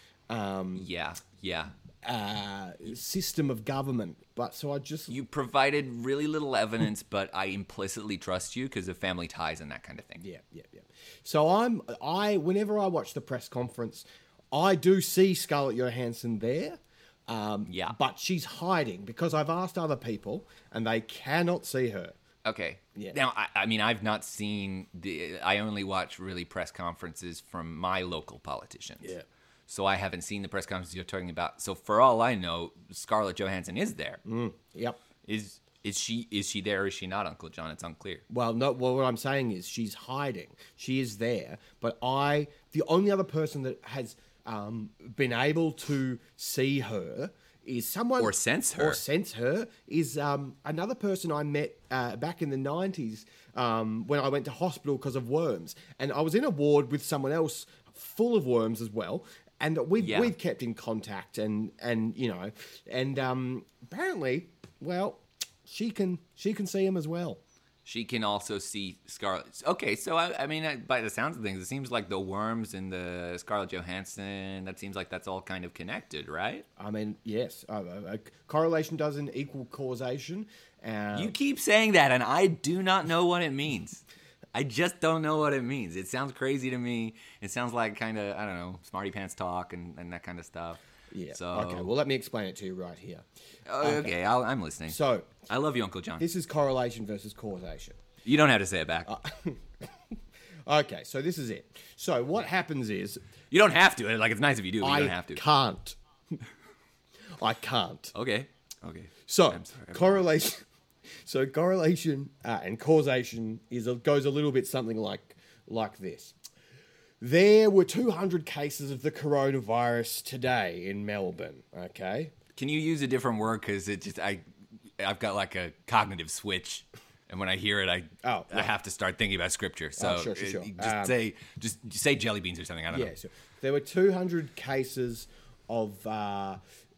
system of government. But so You provided really little evidence, but I implicitly trust you because of family ties and that kind of thing. Yeah. So whenever I watch the press conference, I do see Scarlett Johansson there. But she's hiding because I've asked other people and they cannot see her. Okay. Yeah. Now, I mean, I've not seen I only watch really press conferences from my local politicians. Yeah. So I haven't seen the press conferences you're talking about. So for all I know, Scarlett Johansson is there. Yep. Is she there or is she not, Uncle John? It's unclear. Well, no. Well, what I'm saying is she's hiding. She is there, but the only other person that has been able to see her is someone or sense her is another person I met back in the 90s when I went to hospital because of worms, and I was in a ward with someone else full of worms as well, and we've kept in contact, and apparently, well, she can see him as well. She can also see Scarlett. Okay, so I mean, by the sounds of things, it seems like the worms and the Scarlett Johansson, that seems like that's all kind of connected, right? I mean, yes. Correlation doesn't equal causation. You keep saying that, and I do not know what it means. I just don't know what it means. It sounds crazy to me. It sounds like kind of, I don't know, smarty pants talk and that kind of stuff. Yeah. So, okay, well, let me explain it to you right here. Okay, I'm listening. So, I love you, Uncle John. This is correlation versus causation. You don't have to say it back. Okay, so this is it. So what happens is... You don't have to. Like, it's nice if you do, but you don't have to. I can't. Okay. So, I'm sorry. correlation... So correlation and causation goes a little bit something like this. There were 200 cases of the coronavirus today in Melbourne, okay? Can you use a different word? Because I've got like a cognitive switch, and when I hear it, I have to start thinking about scripture. So sure. Just say jelly beans or something. I don't know. So there were 200 cases of the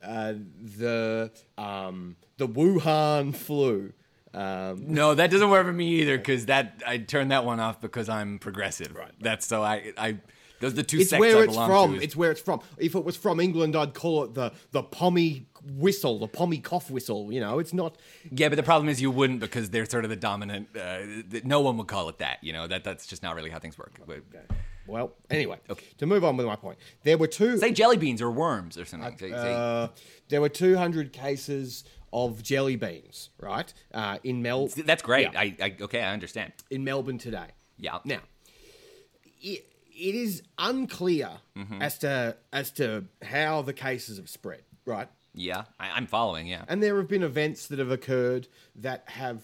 Wuhan flu. No, that doesn't work for me either, because I turned that one off because I'm progressive. Right. That's so those are the two It's sects where I it's belong from. to. It's where it's from. If it was from England, I'd call it the pommy whistle, the pommy cough whistle. You know, it's not. Yeah, but the problem is you wouldn't, because they're sort of the dominant. No one would call it that. You know, that's just not really how things work. Okay. Well, anyway, okay. To move on with my point, there were say jelly beans or worms or something. There were 200 cases of jelly beans, right? In That's great. Yeah. I understand. In Melbourne today. Yeah. Now, it is unclear as to how the cases have spread, right? Yeah, I'm following. Yeah. And there have been events that have occurred that have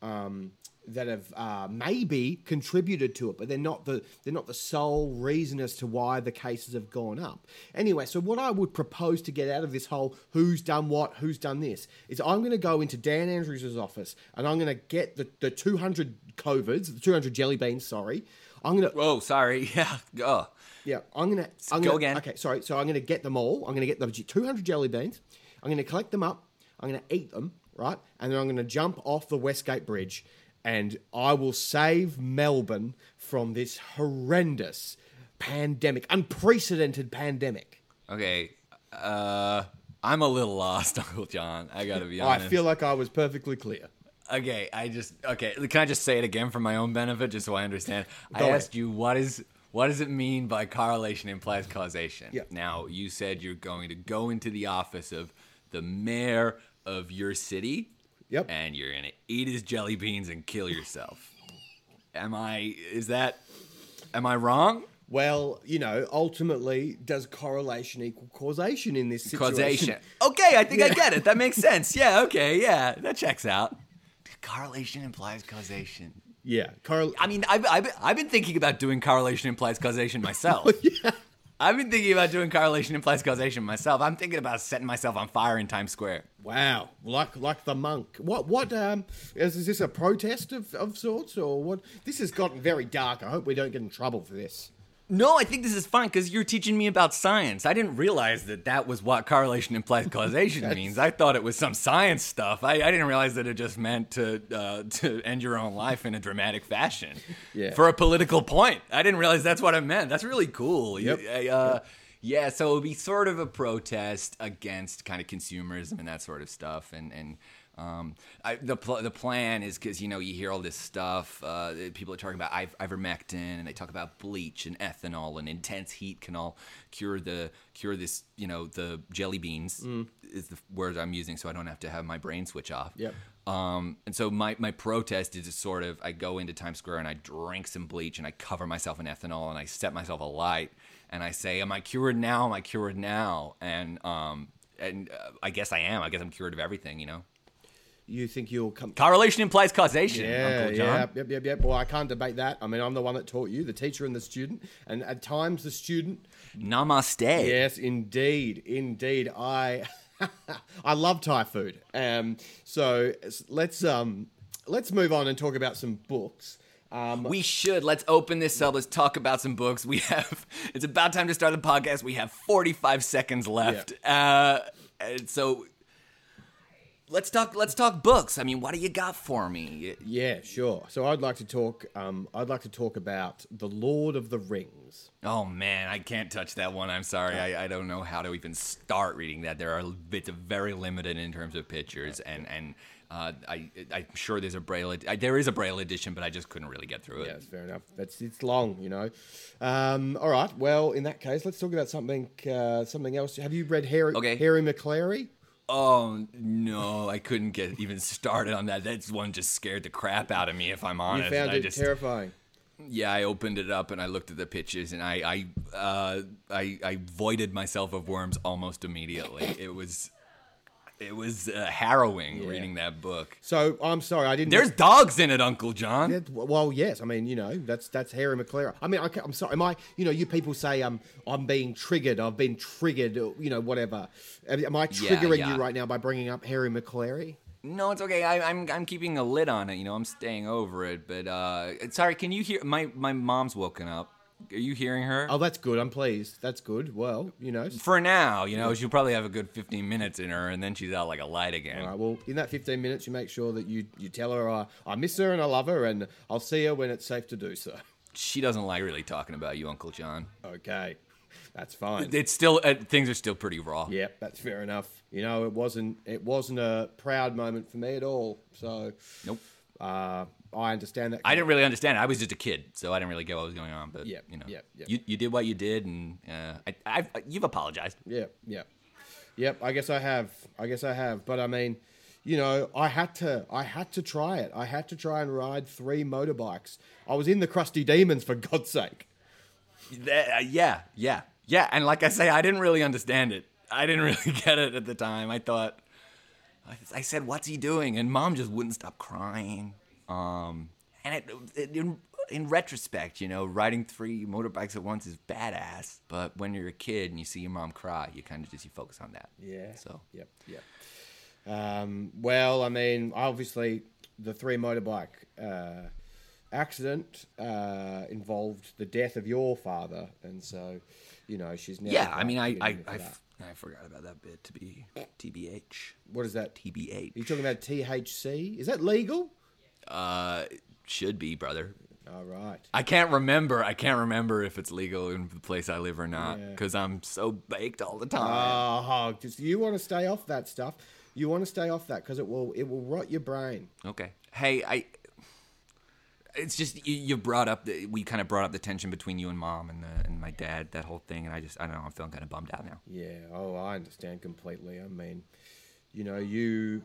maybe contributed to it, but they're not the sole reason as to why the cases have gone up. Anyway, so what I would propose to get out of this whole who's done what, who's done this, is I'm going to go into Dan Andrews' office and I'm going to get the 200 COVIDs, the 200 jelly beans. Sorry, I'm going to. Whoa, sorry. Yeah. Oh. Yeah, I'm gonna go again. Okay, sorry. So I'm going to get them all. I'm going to get the 200 jelly beans. I'm going to collect them up. I'm going to eat them, right? And then I'm going to jump off the Westgate Bridge, and I will save Melbourne from this horrendous pandemic, unprecedented pandemic. Okay. I'm a little lost, Uncle John. I gotta be honest. I feel like I was perfectly clear. Okay, can I just say it again for my own benefit, just so I understand? I ahead. asked you, what does it mean by correlation implies causation? Yeah. Now, you said you're going to go into the office of the mayor of your city. Yep. And you're going to eat his jelly beans and kill yourself. Am I wrong? Well, ultimately, does correlation equal causation in this situation? Causation. Okay, I think I get it. That makes sense. Yeah, okay, yeah. That checks out. Correlation implies causation. Yeah. I mean, I've been thinking about doing correlation implies causation myself. Yeah. I've been thinking about doing correlation implies causation myself. I'm thinking about setting myself on fire in Times Square. Wow, like the monk. What is this a protest of sorts, or what? This has gotten very dark. I hope we don't get in trouble for this. No, I think this is fine because you're teaching me about science. I didn't realize that was what correlation implies causation means. I thought it was some science stuff. I didn't realize that it just meant to end your own life in a dramatic fashion for a political point. I didn't realize that's what it meant. That's really cool. Yep. Yeah, so it would be sort of a protest against kind of consumerism and that sort of stuff. The plan is because you hear all this stuff. People are talking about ivermectin, and they talk about bleach and ethanol, and intense heat can all cure this. The jelly beans is the word I'm using, so I don't have to have my brain switch off. Yep. And so my protest is just sort of I go into Times Square and I drink some bleach and I cover myself in ethanol and I set myself alight and I say, "Am I cured now? Am I cured now?" And I guess I am. I guess I'm cured of everything. You think you'll come? Correlation implies causation, Uncle John. Yep. Well, I can't debate that. I mean, I'm the one that taught you, the teacher and the student, and at times the student. Namaste. Yes, indeed. I love Thai food. So let's move on and talk about some books. We should. Let's open this up. Let's talk about some books. It's about time to start the podcast. We have 45 seconds left. So let's talk books. I mean, what do you got for me? Yeah, sure. So I'd like to talk about The Lord of the Rings. Oh man, I can't touch that one. I'm sorry. I don't know how to even start reading that. It's very limited in terms of pictures, and I'm sure there's there is a Braille edition, but I just couldn't really get through it. Yeah, it's fair enough. It's long, All right. Well, in that case, let's talk about something else. Have you read Harry McClary? Oh no, I couldn't get even started on that. That one just scared the crap out of me, if I'm honest. You found it terrifying. Yeah, I opened it up and I looked at the pictures and I voided myself of worms almost immediately. It was harrowing reading that book. So I'm sorry, I didn't. There's dogs in it, Uncle John. Yeah, well, yes. I mean, that's Harry McClary. I mean, I'm sorry. Am I? You people say I'm being triggered. I've been triggered. Whatever. Am I triggering you right now by bringing up Harry McClary? No, it's okay. I'm keeping a lid on it. I'm staying over it. But sorry, can you hear my mom's woken up? Are you hearing her? Oh, that's good. I'm pleased. That's good. Well, For now, she'll probably have a good 15 minutes in her, and then she's out like a light again. All right, well, in that 15 minutes, you make sure that you tell her I miss her and I love her, and I'll see her when it's safe to do so. She doesn't like really talking about you, Uncle John. Okay, that's fine. It's still things are still pretty raw. Yeah, that's fair enough. It wasn't a proud moment for me at all. So, nope. I understand that. I didn't really understand it. I was just a kid, so I didn't really get what was going on. But yeah. You did what you did, and you've apologized. Yep. I guess I have. But I mean, you know, I had to try it. I had to try and ride 3 motorbikes. I was in the Crusty Demons, for God's sake. Yeah. And like I say, I didn't really understand it. I didn't really get it at the time. I said, "What's he doing?" And Mom just wouldn't stop crying. And in retrospect, you know, riding 3 motorbikes at once is badass. But when you're a kid and you see your mom cry, you kind of just focus on that. Yeah. So. Yep. Well, I mean, obviously, the 3 motorbike accident involved the death of your father, and so, you know, she's now. Yeah, I mean, I forgot about that bit. To be TBH. What is that? TBH. Are you talking about THC? Is that legal? Should be, brother. All right. I can't remember if it's legal in the place I live or not, because I'm so baked all the time. Oh, just you want to stay off that stuff. You want to stay off that because it will rot your brain. Okay. Hey, it's just you brought up we kind of brought up the tension between you and Mom and my dad, that whole thing, and I don't know, I'm feeling kind of bummed out now. Yeah. Oh, I understand completely. I mean, you know, you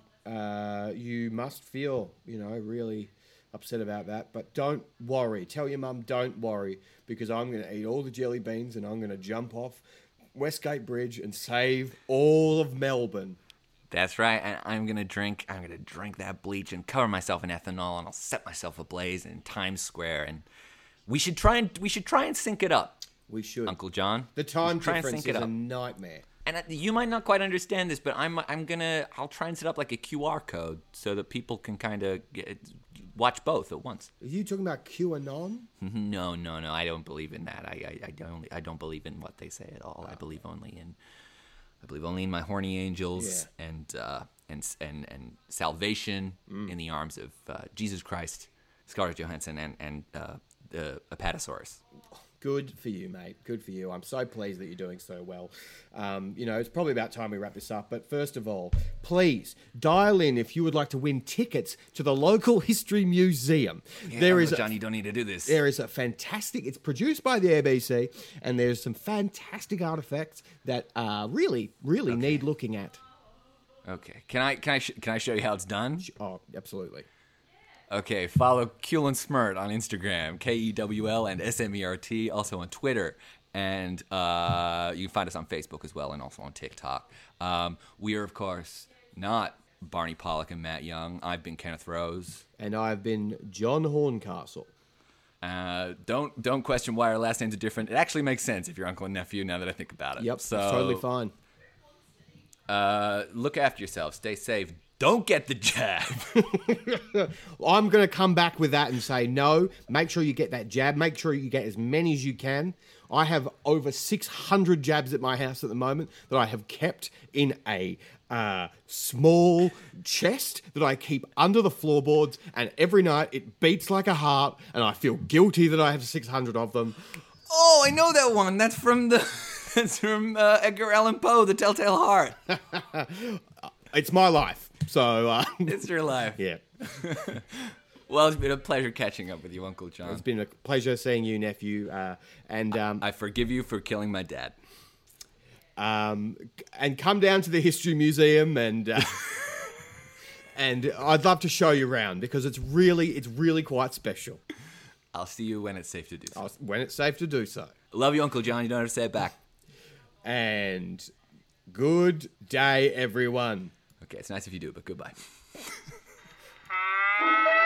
must feel, you know, really upset about that, but don't worry. Tell your mum, don't worry, because I'm going to eat all the jelly beans and I'm going to jump off Westgate Bridge and save all of Melbourne. That's right, and I'm gonna drink that bleach and cover myself in ethanol, and I'll set myself ablaze in Times Square, and we should try and sync it up. We should, Uncle John. The time difference is a nightmare. And you might not quite understand this, but I'll try and set up like a QR code so that people can kind of watch both at once. Are you talking about QAnon? No, I don't believe in that. I don't believe in what they say at all. I believe only in my horny angels and salvation in the arms of Jesus Christ, Scarlett Johansson, and the Apatosaurus. Good for you, mate. Good for you. I'm so pleased that you're doing so well. You know, it's probably about time we wrap this up. But first of all, please dial in if you would like to win tickets to the local history museum. Yeah, John, you don't need to do this. There is a fantastic. It's produced by the ABC, and there's some fantastic artifacts that really need looking at. Okay. Can I show you how it's done? Oh, absolutely. Okay, follow Kewl and Smert on Instagram, KEWL and SMERT, also on Twitter. And you can find us on Facebook as well and also on TikTok. We are, of course, not Barney Pollock and Matt Young. I've been Kenneth Rose. And I've been John Horncastle. Don't question why our last names are different. It actually makes sense if you're uncle and nephew now that I think about it. Yep, so, it's totally fine. Look after yourself. Stay safe. Don't get the jab. I'm going to come back with that and say, no, make sure you get that jab. Make sure you get as many as you can. I have over 600 jabs at my house at the moment that I have kept in a small chest that I keep under the floorboards. And every night it beats like a heart. And I feel guilty that I have 600 of them. Oh, I know that one. That's from Edgar Allan Poe, The Telltale Heart. It's my life. So it's your life. Yeah. Well, it's been a pleasure catching up with you, Uncle John. It's been a pleasure seeing you, nephew. And I forgive you for killing my dad. And come down to the History Museum and and I'd love to show you around because it's really quite special. I'll see you when it's safe to do so. When it's safe to do so. Love you, Uncle John. You don't have to say it back. And good day, everyone. Okay, it's nice if you do, but goodbye.